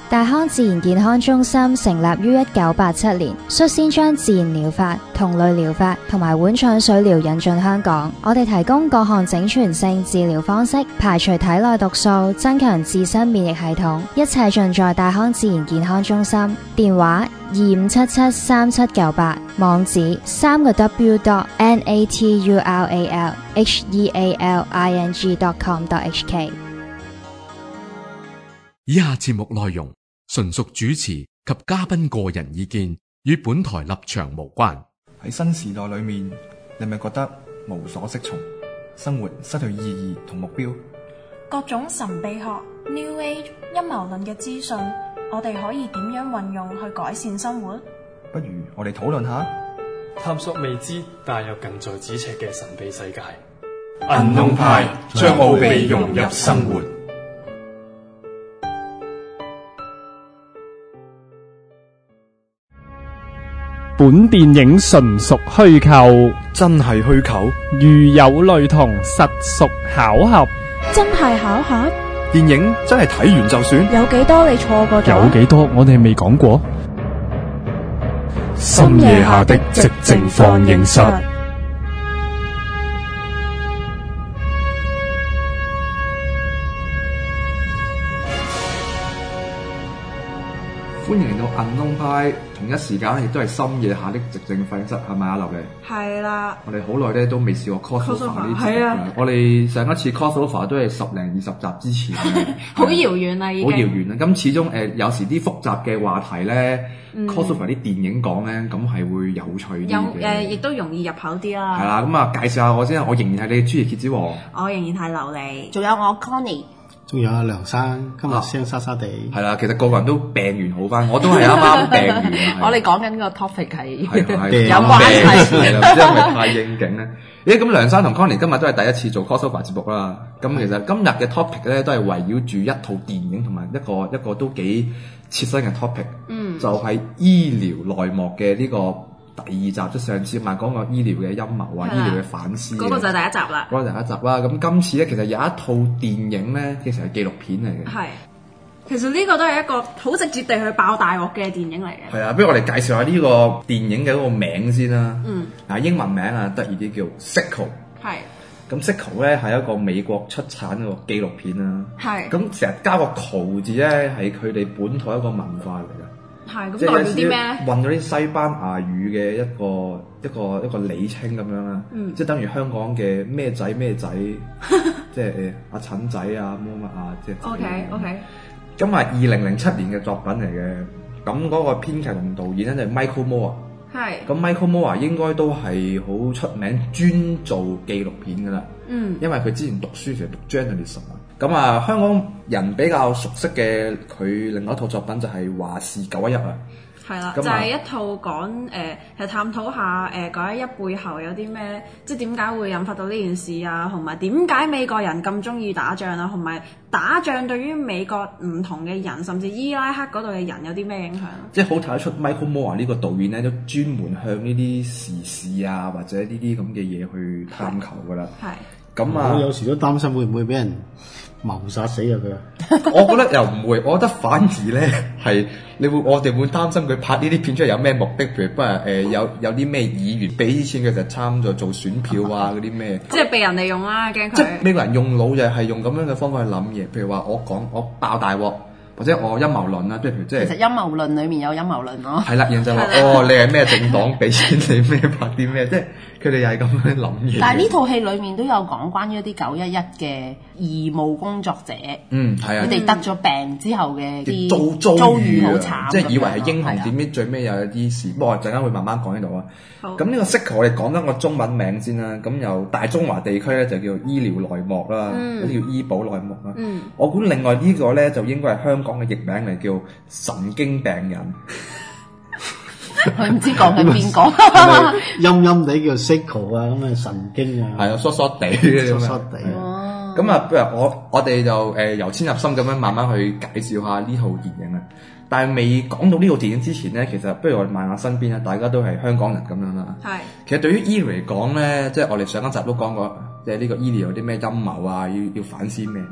大康自然健康中心成立於1987年，率先將自然療法、同類療法同埋碗腸水療引進香港。我哋提供各項整全性治療方式，排除體內毒素，增強自身免疫系統，一切盡在大康自然健康中心。電話25773798，網址3w.natural.healing.com.hk。 以下節目內容純屬主持及嘉賓個人意見，與本台立場無關。 喺新時代裏面，你咪覺得無所適從，生活失去意義同目標？ 各種神秘學、New Age、陰謀論嘅資訊，我哋可以點樣運用去改善生活？ 不如我哋討論下， 探索未知但又近在咫尺嘅神秘世界。 銀龍派將奧秘融入生活。 本電影純屬虛構， 真係虛構？ 如有雷同，實屬巧合。 真係巧合？ 電影真係睇完就算？ 有幾多你錯過咗？ 有幾多我哋未講過？ 深夜下的寂靜放映室。歡迎嚟到銀龍派，同一時間亦都係深夜下的寂靜放映室，係咪啊，劉記？ 係啦。 我哋好耐咧都未試過 crossover 呢啲節目啊。 我哋上一次 crossover 都係10零20集之前， 好遙遠啦已經。 好遙遠啦！咁始終有時啲複雜嘅話題咧，crossover 啲電影講咧，咁係會有趣啲嘅。 亦都容易入口啲啦。 係啦，咁啊介紹下我先，我仍然係你嘅朱爺蠍子王， 我仍然係琉璃，仲有我 Connie。 仲有阿梁生，今日聲沙沙地。 係啦，其實個個人都病完好翻，我都係啱啱病完。 我哋講緊個 topic 係有關係，係啦，唔知係咪太應景咧？咁梁生同 Connie 今日都係第一次做 crossover 節目啦。咁其實今日嘅 topic 咧都係圍繞住一套電影同埋一個都幾切身嘅 topic，就係醫療內幕嘅呢個第二集。即上次咪講過醫療嘅陰謀啊，醫療嘅反思， 嗰個就係第一集啦。 嗰個就係第一集啦。咁今次咧其實有一套電影咧，其實係紀錄片嚟嘅。 係，其實呢個都係一個好直接地去爆大鑊嘅電影嚟嘅。 係啊，不如我哋介紹下呢個電影嘅嗰個名先啦。英文名啊得意啲叫 Sicko。係。咁 Sicko 咧係一個美國出產嘅紀錄片啦。係。咁成日加個 CO 字咧係佢哋本土一個文化嚟嘅。 係，咁代表啲咩咧？ 混咗啲西班牙語嘅一個昵稱咁樣啦，即係等於香港嘅咩仔咩仔，即係阿陳仔啊乜乜啊，即係。OK。咁係2007年嘅作品嚟嘅，咁嗰個編劇同導演咧就係 Michael Moore。係。咁 Michael Moore 應該都係好出名，專做紀錄片噶啦。因為佢之前讀書其實讀 journalism。咁啊，香港人比較熟悉嘅佢另外一套作品就係華視911啊。係啦，就係一套講係探討下911背後有啲咩，即係點解會引發到呢件事啊，同埋點解美國人咁中意打仗啊，同埋打仗對於美國唔同嘅人，甚至伊拉克嗰度嘅人有啲咩影響？即係好睇得出 Michael Moore 呢個導演咧，都專門向呢啲時事啊或者呢啲咁嘅嘢去探求噶啦。係。咁啊， 我有時都擔心會唔會俾人謀殺死啊佢。 我覺得又唔會，我覺得反而咧係我哋會擔心佢拍呢啲片出嚟有咩目的，譬如不係有啲咩議員俾啲錢佢就參咗做選票啊嗰啲咩，即係被人利用啦，驚佢。即係美國人用腦就係用咁樣嘅方法去諗嘢，譬如話我爆大鑊。或者我陰謀論啦，即係譬如即係。其實陰謀論裡面有陰謀論咯。係啦，然後就話你係咩政黨俾錢你咩拍啲咩，即係佢哋又係咁樣諗嘢。但係呢套戲裡面都有講關於一啲911嘅義務工作者，係啊，佢哋得咗病之後嘅啲遭遇好慘，即係以為係英雄，點知最尾有一啲事。不過陣間會慢慢講呢度啊。咁呢個 Sicko 我哋講緊個中文名先啦。咁由大中華地區咧就叫醫療內幕啦，或者叫醫保內幕啦。我估另外呢個咧就應該係香港嘅譯名嚟，叫神經病人。佢唔知講緊邊個， 陰陰地叫 Sicko 啊，咁啊神經啊， 係啊，疏疏地嘅咁啊。咁啊，不如我哋就由淺入深咁樣慢慢去介紹下呢套電影啊。但係未講到呢套電影之前咧，其實不如我哋問下身邊啊，大家都係香港人咁樣啦。係。其實對於醫療嚟講咧，即係我哋上一集都講過，即係呢個醫療有啲咩陰謀啊，要反思咩？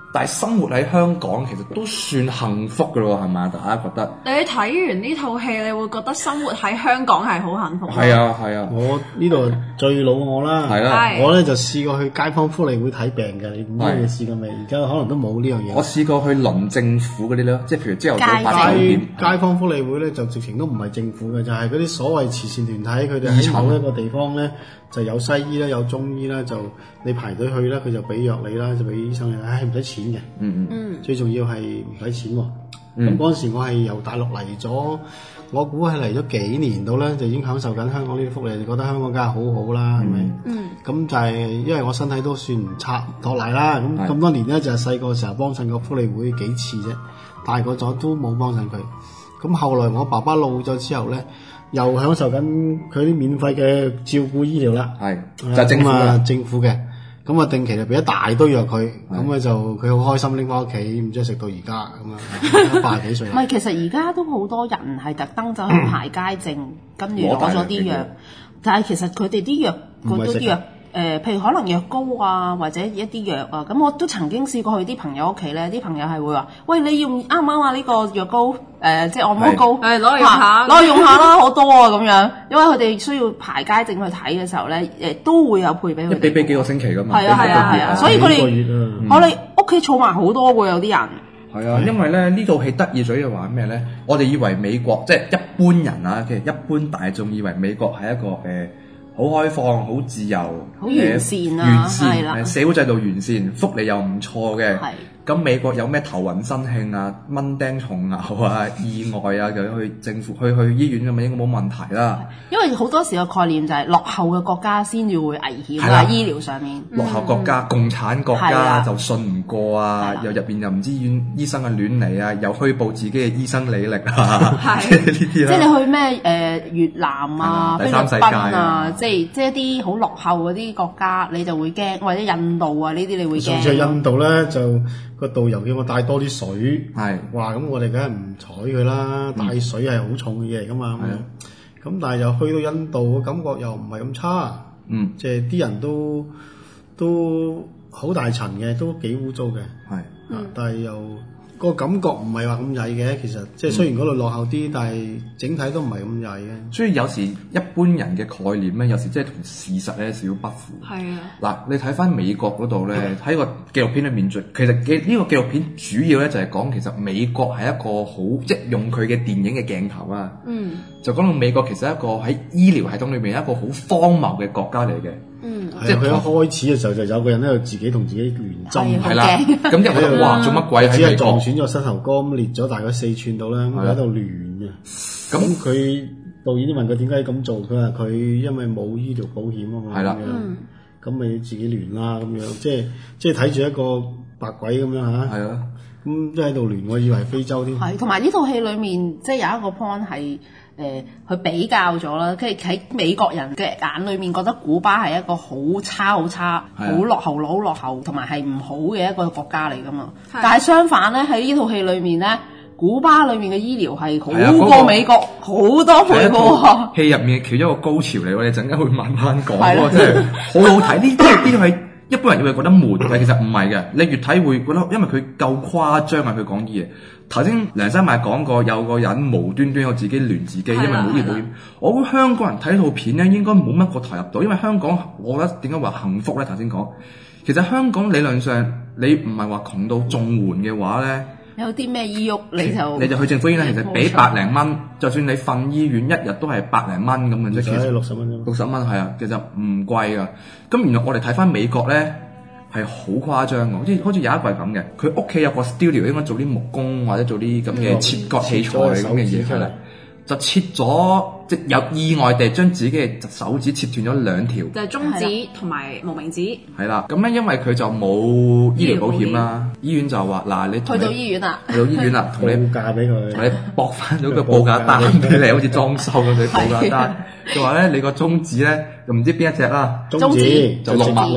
但係生活喺香港其實都算幸福㗎咯，係咪？大家覺得？ 你睇完呢套戲，你會覺得生活喺香港係好幸福。 係啊係啊， 我呢度最老我啦， 係啦， 我咧就試過去街坊福利會睇病嘅，你唔知你試過未？而家可能都冇呢樣嘢。 我試過去鄰政府嗰啲咧，即係譬如朝頭早8點， 街坊福利會咧就直情都唔係政府嘅，就係嗰啲所謂慈善團體，佢哋喺某一個地方咧就有西醫啦，有中醫啦，就你排隊去啦，佢就俾藥你啦，就俾醫生你，唔使錢嘅。最重要係唔使錢喎。咁嗰陣時我係由大陸嚟咗，我估係嚟咗幾年到咧，就已經享受緊香港呢啲福利，就覺得香港梗係好好啦，係咪？咁就係因為我身體都算唔差托賴啦，咁多年咧就係細個時候幫襯過福利會幾次啫，大個咗都冇幫襯佢。咁後來我爸爸老咗之後咧，又享受緊佢啲免費嘅照顧醫療啦， 就係政府嘅。咁啊，定期就俾一大堆藥佢，咁啊就佢好開心拎翻屋企，唔知食到而家咁啊，80幾歲。 唔係，其實而家都好多人係特登走去排街症，跟住攞咗啲藥，但係其實佢哋啲藥嗰啲藥。譬如可能藥膏啊，或者一啲藥啊，咁我都曾經試過去啲朋友屋企咧，啲朋友係會話：喂，你用啱唔啱啊？呢個藥膏即係按摩膏，攞嚟用下，攞嚟用下啦，好多啊咁樣。因為佢哋需要排街症去睇嘅時候咧，都會有配俾佢哋。 俾幾個星期㗎嘛。 係啊，所以佢哋我哋屋企儲埋好多喎，有啲人。 係啊，因為咧呢套戲得意咗嘅話咩咧？我哋以為美國即係一般人啊，其實一般大眾以為美國係一個好開放、好自由、 好完善啊，係啦， 社會制度完善，福利又唔錯嘅。咁美國有咩頭暈身㷫啊、蚊叮蟲咬啊、意外啊，就去政府去醫院咁咪應該冇問題啦。 因為好多時個概念就係落後嘅國家先至會危險啊，醫療上面。 落後國家、共產國家就信唔過啊，又入邊又唔知醫生嘅亂嚟啊，又虛報自己嘅醫生履歷啊，即係呢啲啦。 即係你去咩越南啊、菲律賓啊，即係一啲好落後嗰啲國家，你就會驚，或者印度啊呢啲你會驚。 上次印度咧就個導遊叫我帶多啲水，哇！咁我哋梗係唔睬佢啦，帶水係好重嘅嘢嚟噶嘛。咁但係又去到印度，感覺又唔係咁差，即係啲人都好大塵嘅，都幾污糟嘅，但係又個感覺唔係話咁曳嘅，其實即係雖然嗰度落後啲，但係整體都唔係咁曳嘅。 所以有時一般人嘅概念咧，有時即係同事實咧少不符。 係啊， 嗱，你睇翻美國嗰度咧，喺個紀錄片裏面，其實呢個紀錄片主要咧就係講其實美國係一個好即係用佢嘅電影嘅鏡頭啊，就講到美國其實係一個喺醫療系統裏面一個好荒謬嘅國家嚟嘅。 即係佢一開始嘅時候就有個人喺度自己同自己聯針， 係啦，咁一喺度話做乜鬼？ 只係撞損咗膝頭哥咁裂咗大概4寸到啦，咁喺度亂嘅。咁佢導演問佢點解咁做，佢話佢因為冇醫療保險啊嘛，係啦，咁咪自己亂啦咁樣，即係睇住一個白鬼咁樣嚇，係啊，咁都喺度亂，我以為非洲添。 係，同埋呢套戲裡面即係有一個 point 係。佢比較咗啦，跟住喺美國人嘅眼裏面覺得古巴係一個好差、好落後同埋係唔好嘅一個國家嚟噶嘛。但係相反咧，喺呢套戲裏面咧，古巴裏面嘅醫療係好過美國好多倍嘅喎。 戲入面其中一個高潮嚟，我哋陣間會慢慢講喎，真係好好睇。呢啲係一般人會覺得悶，但其實唔係嘅。你越睇會覺得，因為佢夠誇張啊！佢講啲嘢。頭先梁生咪講過，有個人無端端有自己亂自己，因為冇醫療保險。我估香港人睇套片咧，應該冇乜個投入到，因為香港我覺得點解話幸福咧？頭先講，其實香港理論上你唔係話窮到綜援嘅話咧， 有啲咩醫鬱你就去政府醫院，其實俾百零蚊，就算你瞓醫院一日都係百零蚊咁嘅啫。其實 60蚊啫 ，60蚊係啊，其實唔貴噶。咁原來我哋睇翻美國咧。係好誇張嘅，好似有一個係咁嘅，佢屋企有個 studio 應該做啲木工或者做啲咁嘅切割器材咁嘅嘢出嚟，就切咗即有意外地將自己嘅手指切斷咗2條， 就係中指同埋無名指。 係啦，咁咧因為佢就冇醫療保險啦，醫院就話嗱你去到醫院啦， 同你報價俾佢， 同你駁翻咗個報價單俾你，好似裝修咁嘅報價單。佢話咧，你個中指咧，又唔知邊一隻啦， 中指就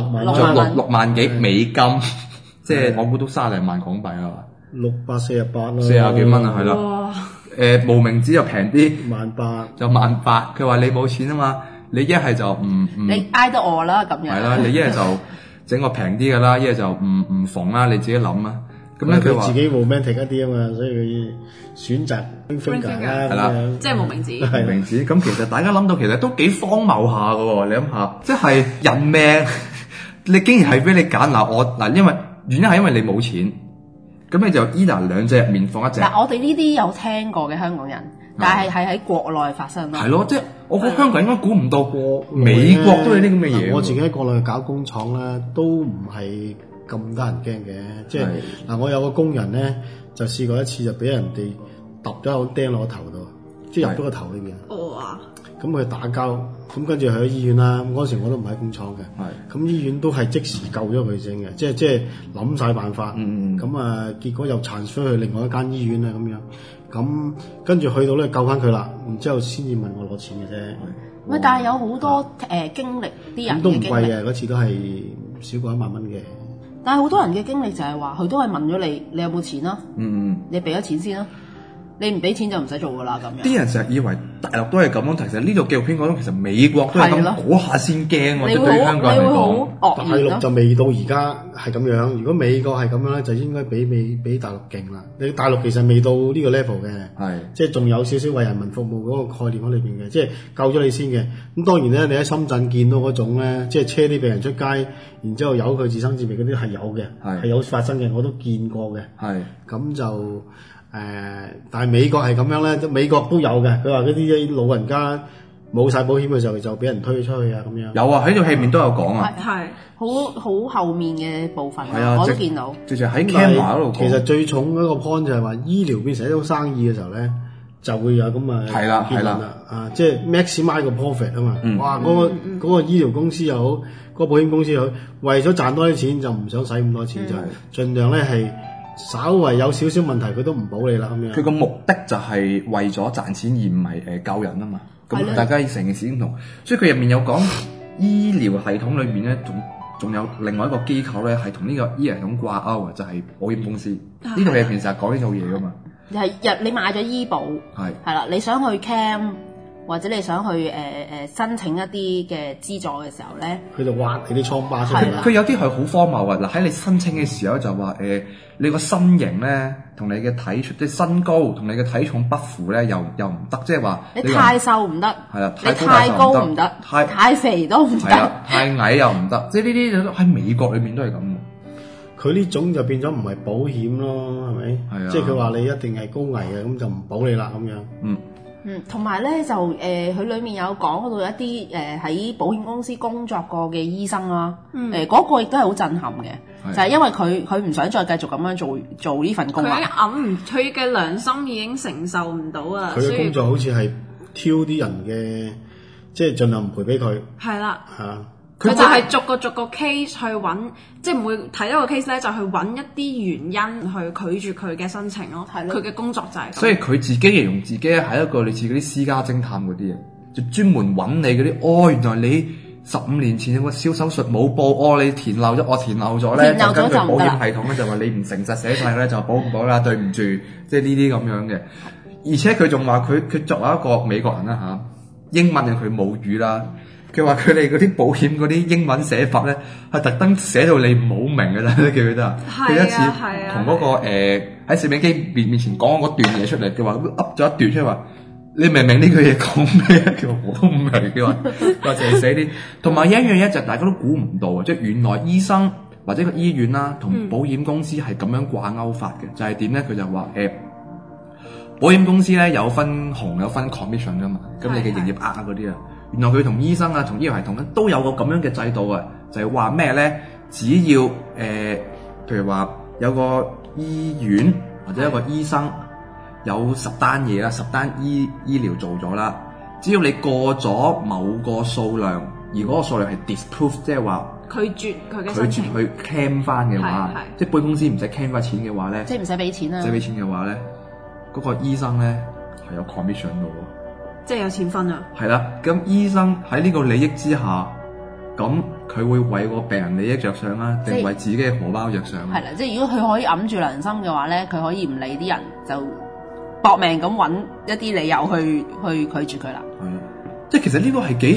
6萬幾美金，即係我估都30零萬港幣啊 ，648咯 ，40幾蚊啊，係啦。無名指又平啲 ，18000， 就18000。佢話你冇錢啊嘛，你一係就唔你挨得我啦咁樣。 係啦，你一係整個平啲㗎啦，一係就唔縫啦，你自己諗啊。咁咧佢話自己 romantic 一啲啊嘛，所以佢選擇 finger 啦， 係啦， 即係無名指。 無名指咁其實大家諗到其實都幾荒謬下㗎喎，你諗下，即係人命，你竟然係俾你揀嗱，因為原因係因為你冇錢，咁你就 either 兩隻入面放一隻。 嗱，我哋呢啲有聽過嘅香港人，但係喺國內發生咯。 係咯，即係我覺得香港應該估唔到過美國都有啲咁嘅嘢。 我自己喺國內搞工廠啦，都唔係咁得人驚嘅。即係嗱，我有個工人咧，就試過一次就俾人哋揼咗個釘落個頭度，即係入咗個頭裏面。 哇！ 咁佢打交，咁跟住去咗醫院啦。咁嗰時我都唔喺工廠嘅，咁醫院都係即時救咗佢先嘅，即係諗晒辦法。咁啊，結果又transfer去另外一間醫院啊，咁樣。咁跟住去到咧救翻佢啦，然之後先至問我攞錢嘅啫。 喂，但係有好多經歷啲人嘅經歷， 都唔貴嘅，嗰次都係少過1萬蚊嘅。 但係好多人嘅經歷就係話，佢都係問咗你有冇錢啦？你俾咗錢先啦。你唔俾錢就唔使做噶啦，咁樣。啲人成日以為大陸都係咁樣，其實呢度紀錄片講到其實美國都係咁，嗰下先驚喎。對香港人嚟講， 大陸就未到而家係咁樣。如果美國係咁樣咧，就應該比大陸勁啦。你大陸其實未到呢個 level 嘅，即係仲有少少為人民服務嗰個概念喺裏邊嘅，即係救咗你先嘅。咁當然咧，你喺深圳見到嗰種咧，即係車啲病人出街，然之後由佢自生自滅嗰啲係有嘅，係有發生嘅，我都見過嘅。咁就。但係美國係咁樣咧，美國都有嘅。佢話嗰啲老人家冇晒保險嘅時候，就俾人推出去啊，咁樣。 有啊，喺套戲面都有講啊。 係好後面嘅部分，我都見到。 直情喺 camera 嗰度講。 其實最重嗰個 point 就係話，醫療變成一種生意嘅時候咧，就會有咁啊結論啦。即係 maximize 個 profit 啊嘛。哇！嗰個醫療公司又好，嗰個保險公司又好，為咗賺多啲錢就唔想使咁多錢，就盡量咧係。稍為有少少問題，佢都唔保你啦咁樣。 佢個目的就係為咗賺錢而唔係救人啊嘛。咁大家成件事唔同，所以佢入面有講醫療系統裏面咧，仲有另外一個機構咧，係同呢個醫療系統掛鈎嘅，就係保險公司。呢套嘢其實係講呢套嘢噶嘛。 係你買咗醫保，係啦，你想去 cam 或者你想去申請一啲嘅資助嘅時候咧， 佢就挖你啲瘡疤出嚟啦。 佢有啲係好荒謬啊！嗱，喺你申請嘅時候就話你個身形咧同你嘅即係身高同你嘅體重不符咧，又唔得，即係話你太瘦唔得， 係啦， 你太高唔得，太肥都唔得， 太矮又唔得，即係呢啲喺美國裏面都係咁。 佢呢種就變咗唔係保險咯，係咪？係啊，即係佢話你一定係高危嘅，咁就唔保你啦咁樣。 同埋咧就佢裏面有講到一啲喺保險公司工作過嘅醫生啦，嗰個亦都係好震撼嘅，就係因為佢唔想再繼續咁樣做呢份工啦。 佢嘅良心已經承受唔到啊！ 佢嘅工作好似係挑啲人嘅，即係盡量唔賠俾佢。 係啦， 嚇。 佢就係逐個 case 去揾，即係每睇一個 case 咧，就去揾一啲原因去拒絕佢嘅申請咯。係咯，佢嘅工作就係咁。所以佢自己形容自己係一個類似嗰啲私家偵探嗰啲嘢，就專門揾你嗰啲。原來你15年前有個小手術冇報，你填漏咗，我填漏咗咧，就根據保險系統咧就話你唔誠實寫晒咧就保唔到啦，對唔住，即係呢啲咁樣嘅。而且佢仲話佢作為一個美國人啦嚇，英文係佢母語啦。佢話佢哋嗰啲保險嗰啲英文寫法咧，係特登寫到你唔好明嘅啦，你記唔記得啊？佢一次同嗰個喺攝影機面前講嗰段嘢出嚟，佢話噏咗一段出嚟話，你明唔明呢句嘢講咩？佢話我都唔明，佢話淨係寫啲。同埋有一樣嘢就大家都估唔到啊，即係原來醫生或者個醫院啦，同保險公司係咁樣掛鈎法嘅，就係點咧？佢就話保險公司咧有分紅有分 commission 噶嘛，咁你嘅營業額嗰啲啊。原來佢同醫生啊，同醫療系統咧都有個咁樣嘅制度啊，就係話咩咧？只要譬如話有個醫院或者一個醫生有10單嘢啦，10單醫療做咗啦，只要你過咗某個數量，而嗰個數量係 disprove， 即係話拒絕佢嘅申請， 拒絕去 claim 翻嘅話，即係保險公司唔使 claim 翻錢嘅話咧， 即係唔使俾錢啦。 唔使俾錢嘅話咧，嗰個醫生咧係有 commission 嘅喎。 即係有錢分啊！ 係啦，咁醫生喺呢個利益之下，咁佢會為個病人利益着想啦，定為自己嘅荷包着想？ 係啦，即係如果佢可以揞住良心嘅話咧，佢可以唔理啲人，就搏命咁揾一啲理由去拒絕佢啦。 係啊，即係其實呢個係幾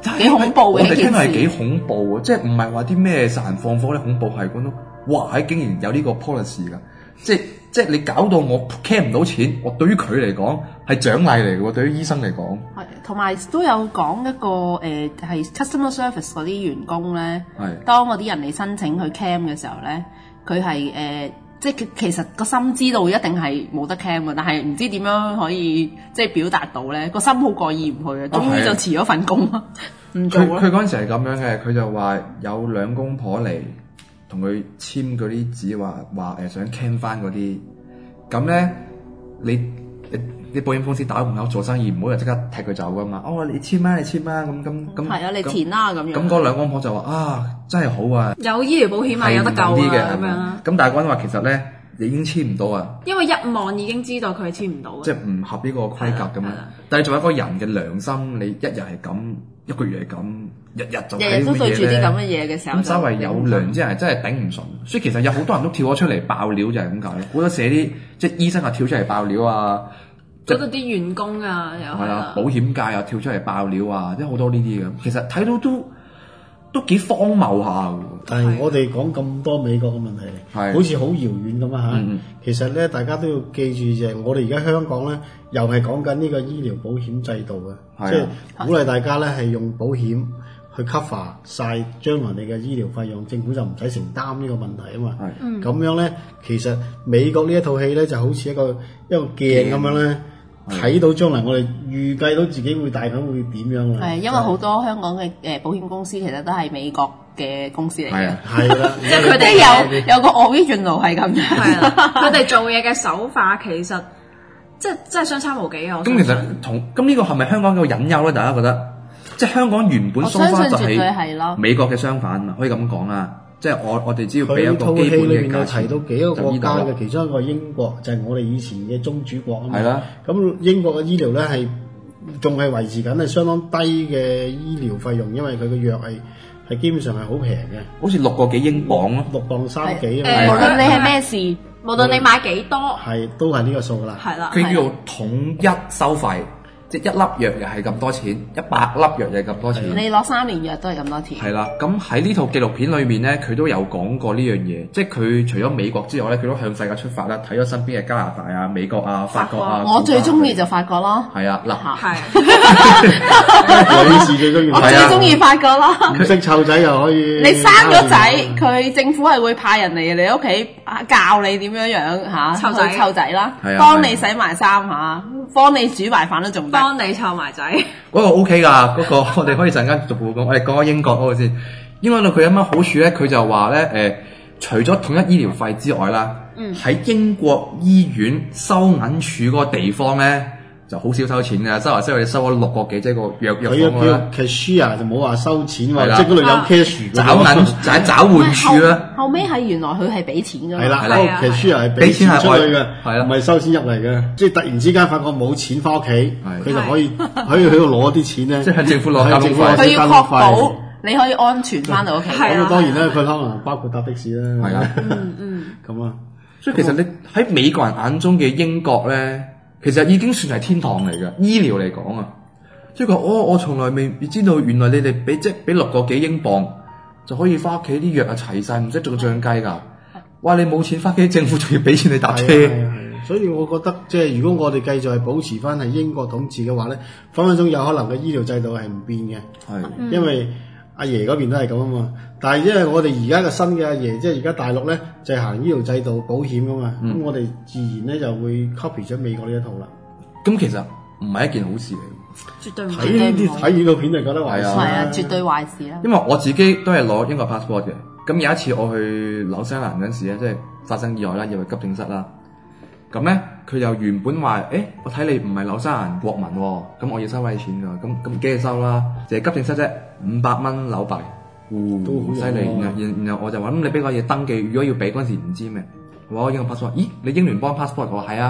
幾恐怖嘅一件事。 我哋聽係幾恐怖啊！即係唔係話啲咩殺人放火咧恐怖係講到，哇！竟然有呢個 policy 㗎，即係你搞到我 claim 唔到錢，我對於佢嚟講係獎勵嚟嘅喎，對於醫生嚟講。 係，同埋都有講一個係 customer service 嗰啲員工咧，當嗰啲人嚟申請去 cam 嘅時候咧，佢係即係其實個心知道一定係冇得 cam 嘅，但係唔知點樣可以即係表達到咧，個心好過意唔去啊，終於就辭咗份工啦，唔做啦。 佢嗰陣時係咁樣嘅，佢就話有兩公婆嚟同佢簽嗰啲紙，話想 cam 翻嗰啲，咁咧你保險公司打門口做生意，唔好就即刻踢佢走噶嘛。哦，你簽啊，咁係啊，你填啦咁樣。 咁嗰兩公婆就話真係好啊， 有醫療保險啊，有得救啊咁樣。 咁但係嗰人話其實咧，你已經簽唔到啊，因為一望已經知道佢係簽唔到嘅， 即係唔合呢個規格咁樣。但係仲有一個人嘅良心，你一日係咁，一個月係咁，日日都對住啲咁嘅嘢嘅時候， 咁稍為有良之人真係頂唔順。所以其實有好多人都跳咗出嚟爆料就係咁解，好多寫啲即係醫生跳出嚟爆料啊。 嗰度啲員工啊，又係啦， 保險界又跳出嚟爆料啊，即係好多呢啲嘅。其實睇到都幾荒謬下嘅。 但係我哋講咁多美國嘅問題，好似好遙遠咁啊嚇。其實咧，大家都要記住就係我哋而家香港咧，又係講緊呢個醫療保險制度嘅，即係鼓勵大家咧係用保險去 cover 晒將來你嘅醫療費用，政府就唔使承擔呢個問題啊嘛。咁樣咧，其實美國呢一套戲咧就好似一個鏡咁樣咧。睇到將來我哋預計到自己會大概會點樣啊？ 係因為好多香港嘅保險公司其實都係美國嘅公司嚟嘅， 係啦， 即係佢哋有個 original 係咁樣， 係啦，佢哋做嘢嘅手法其實即係相差無幾啊！ 咁其實咁呢個係咪香港嘅隱憂咧？大家覺得即係香港原本 so far 就係美國嘅相反，可以咁講啊！即係我哋只要俾一個基本嘅價錢， 提到幾個國家嘅，其中一個英國就係我哋以前嘅宗主國啊嘛。係啦，咁英國嘅醫療咧係仲係維持緊係相當低嘅醫療費用，因為佢嘅藥係基本上係好平嘅， 好似6個幾英鎊咯 ，6磅3幾啊。 無論你係咩事， 無論你買幾多， 都係呢個數啦。 係啦， 佢叫做統一收費。即係一粒藥又係咁多錢，100粒藥又係咁多錢。 你攞3年藥都係咁多錢。 係啦，咁喺呢套紀錄片裏面咧，佢都有講過呢樣嘢，即係佢除咗美國之外咧，佢都向世界出發啦，睇咗身邊嘅加拿大啊、美國啊、法國啊。 我最中意就法國咯。 係啊，嗱， 係。 女士最中意。 我最中意法國咯。 唔識湊仔又可以。 你生咗仔，佢政府係會派人嚟你屋企教你點樣湊仔啦，幫你洗埋衫嚇，幫你煮埋飯都仲得。幫你湊埋仔， 嗰個 OK 㗎，嗰個我哋可以陣間逐步講。我哋講下英國嗰個先。英國度佢有乜好處咧？佢就話咧除咗統一醫療費之外啦，喺英國醫院收銀處嗰個地方咧就好少收錢㗎，收嚟收去收咗6個幾，即係個藥房啦。 cashier 就冇話收錢喎，即係嗰度有 cash 找銀就喺找換處啦。 後尾係原來佢係俾錢㗎嘛。 係啦，cashier 係俾錢出去嘅，唔係收錢入嚟嘅。即係突然之間發覺冇錢翻屋企，佢就可以喺度攞啲錢咧， 即係向政府攞交通費。 佢要確保你可以安全翻到屋企。 咁當然啦，佢可能包括搭的士啦。 係啊， 咁啊， 所以其實你喺美國人眼中嘅英國咧，其實已經算係天堂嚟嘅，醫療嚟講啊。即係佢我從來未知道，原來你哋俾6個幾英鎊就可以翻屋企啲藥啊齊晒，唔使做醬雞㗎。哇！你冇錢翻屋企，政府仲要俾錢你搭車。 所以我覺得即係如果我哋繼續係保持翻係英國統治嘅話咧，分分鐘有可能嘅醫療制度係唔變嘅。因為阿爺嗰邊都係咁啊嘛。但係因為我哋而家嘅新嘅阿爺，即係而家大陸咧就係行醫療制度保險㗎嘛，咁我哋自然咧就會 copy 咗美國呢一套啦。 咁其實唔係一件好事嚟。 絕對唔睇呢啲睇呢個片就覺得壞事。 係啊，絕對壞事啦。 因為我自己都係攞英國 passport 嘅。咁有一次我去紐西蘭嗰陣時咧，即係發生意外啦，入去急症室啦。咁咧佢又原本話，我睇你唔係紐西蘭國民喎，咁我要收你錢㗎。咁幾收啦？就係急症室啫，500蚊紐幣，都好犀利。然後我就話，咁你俾個嘢登記，如果要俾嗰陣時唔知咩，我英國 passport，咦你英聯邦 passport？我話係啊。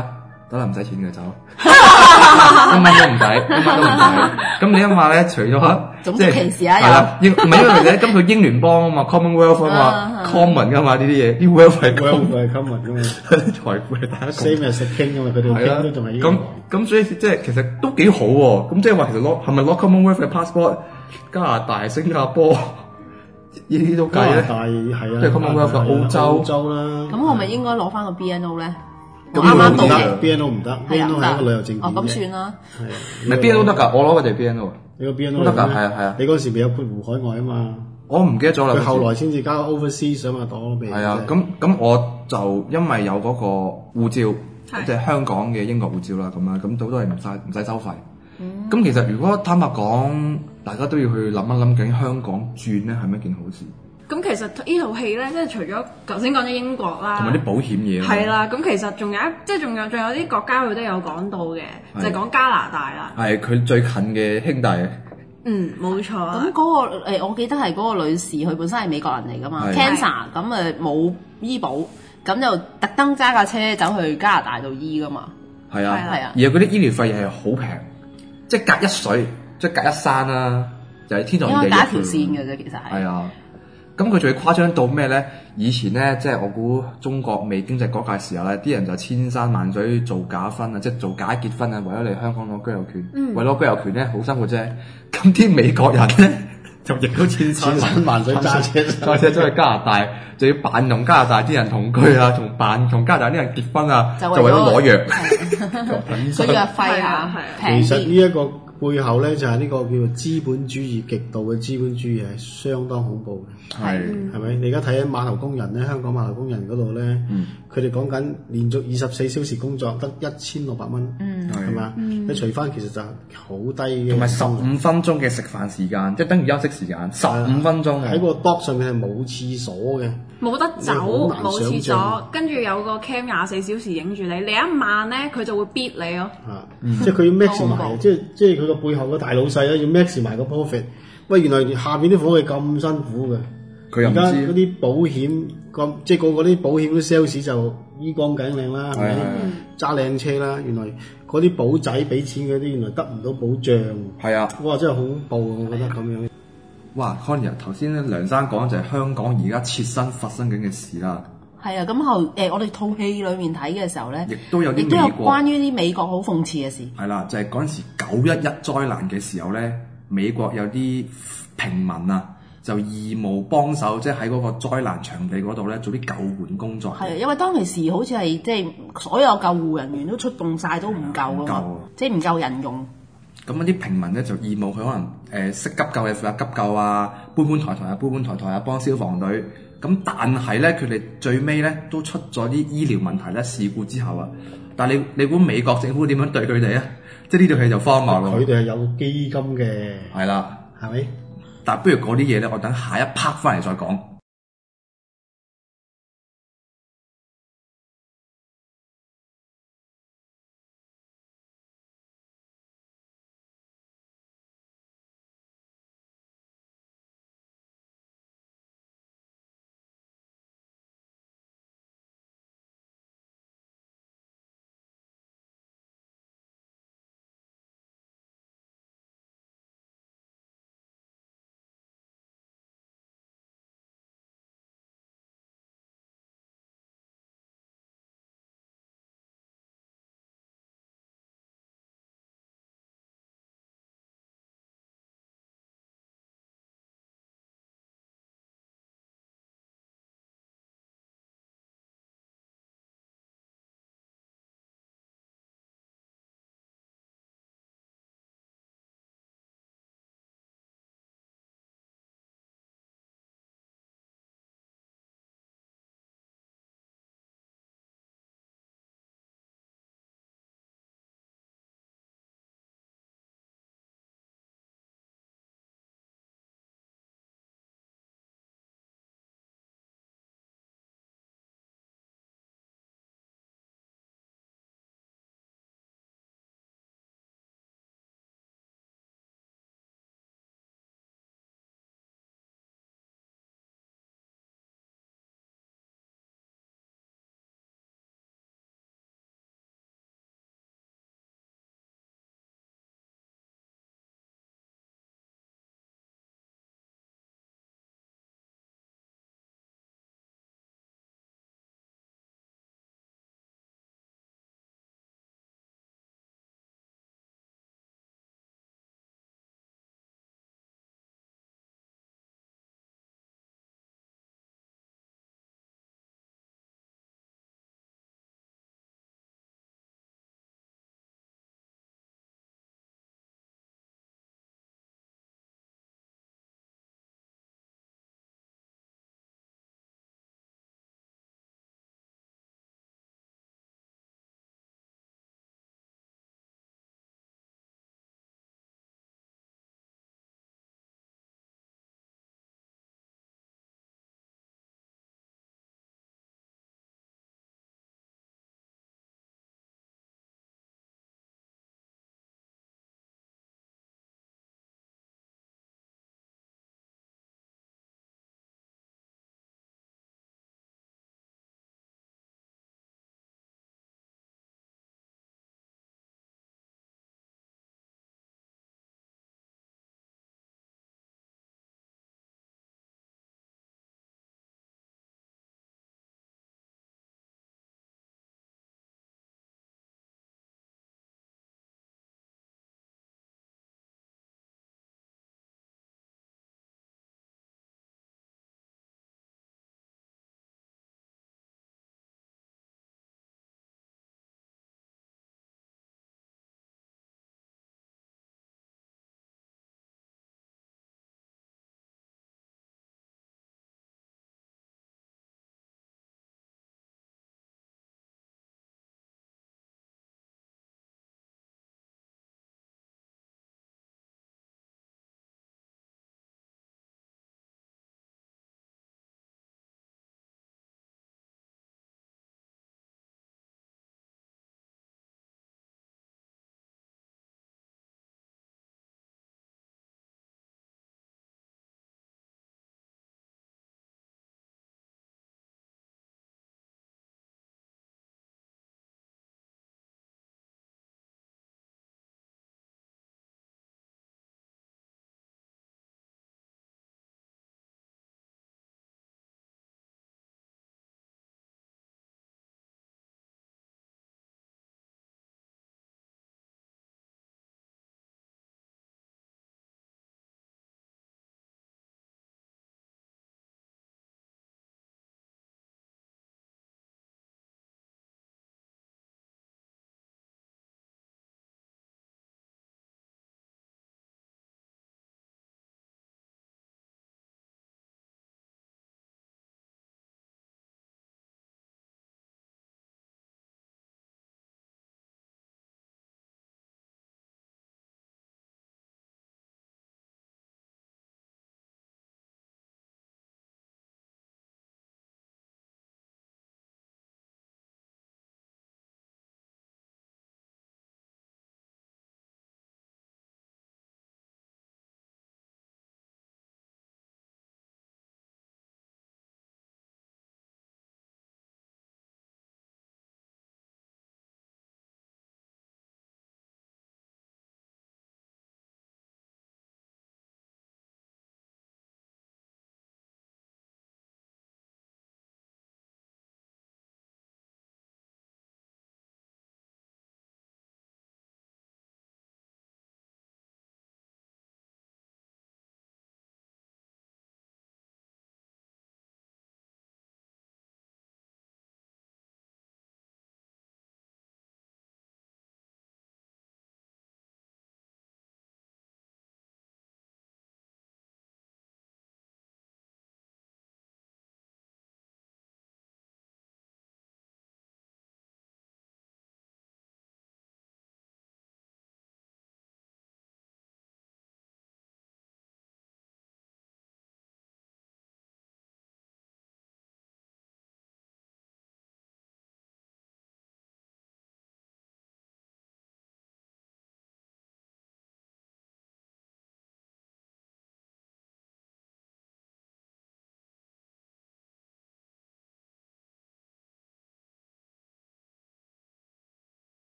得啦，唔使錢嘅走，一蚊都唔使。咁你因為咧，除咗種族歧視啊， 係啦，唔係因為咧，咁佢英聯邦啊嘛 ，Commonwealth 啊嘛 ，common 噶嘛呢啲嘢，啲 wealth 係 common 噶嘛， 財富係大家 same as king 噶嘛，佢哋傾都仲係咁所以即係其實都幾好喎。咁即係話其實係咪攞 Commonwealth 嘅 passport？ 加拿大、新加坡呢啲都計咧， 係啊， 即係 Commonwealth 澳洲啦。 咁我咪應該攞翻個 BNO 咧？ 咁啱啱到嘅 BNO 唔得，BNO 係一個旅遊證件。 哦，咁算啦。 係啊，唔係 BNO 得㗎，我攞嘅就係 BNO。 你個 BNO 都得㗎，係啊。 你嗰時未有括弧海外啊嘛？ 我唔記得咗啦。 佢後來先至加 overseas 啊嘛，攞俾。 係啊，咁我就因為有嗰個護照，即係香港嘅英國護照啦，咁啊，咁都係唔使收費。咁其實如果坦白講，大家都要去諗一諗，究竟香港轉咧係咪一件好事？ 咁其實呢套戲咧，即係除咗頭先講咗英國啦， 同埋啲保險嘢。係啦，咁其實仲有啲國家佢都有講到嘅，就係講加拿大啦。係佢最近嘅兄弟。 冇錯。咁嗰個我記得係嗰個女士，佢本身係美國人嚟噶嘛 ，cancer 咁冇醫保，咁就特登揸架車走去加拿大度醫噶嘛。 係啊，而嗰啲醫療費又係好平。即係隔一水，即係隔一山啦，就係天堂地獄。應該隔一條線嘅啫，其實係。係啊，咁佢仲要誇張到咩咧？以前咧，即係我估中國未經濟改革嘅時候咧，啲人就千山萬水做假婚啊，即係做假結婚啊，為咗嚟香港攞居留權。為攞居留權咧，好辛苦啫。咁啲美國人咧就亦都千山萬水揸車出去加拿大，就要扮同加拿大啲人同居啊，扮同加拿大啲人結婚啊，就為咗攞藥。 所以藥費啊， 其實呢一個背後咧就係呢個叫做資本主義，極度嘅資本主義係相當恐怖嘅。係咪？你而家睇緊碼頭工人咧，香港碼頭工人嗰度咧，佢哋講緊連續24小時工作得1600蚊，係嘛？你除翻其實就好低嘅， 同埋15分鐘嘅食飯時間，即係等於休息時間15分鐘。 喺個 dock 上面係冇廁所嘅， 冇得走，冇廁所，跟住有個 cam 24小時影住你，你一慢咧佢就會逼你咯。 即係佢要 max 埋，即係佢個背後個大老細咧要 max 埋個 profit。喂，原來下邊啲伙計咁辛苦嘅。而家嗰啲保險咁，即係個啲保險啲 sales 就衣光頸靚啦，係咪？揸靚車啦，原來嗰啲保仔俾錢嗰啲，原來得唔到保障。係啊！哇，真係恐怖啊！我覺得咁樣。 哇 Connie 頭先咧梁生講就係香港而家切身發生緊嘅事啦。 係啊，咁我哋套戲裡面睇嘅時候咧， 亦都有關於啲美國好諷刺嘅事。 係啦，就係嗰陣時911災難嘅時候咧，美國有啲平民啊。就義務幫手，即係喺嗰個災難場地嗰度咧做啲救援工作。係，因為當其時好似係即係所有救護人員都出動晒都唔夠啊嘛，即係唔夠人用。咁嗰啲平民咧就義務佢可能識急救嘅負責急救啊，搬抬啊，幫消防隊。咁但係咧佢哋最尾咧都出咗啲醫療問題咧事故之後啊，但係你估美國政府點樣對佢哋啊？即係呢套戲就荒謬咯。佢哋係有基金嘅。係啦，係咪？但不如嗰啲嘢咧，我等下一 part 翻嚟再講。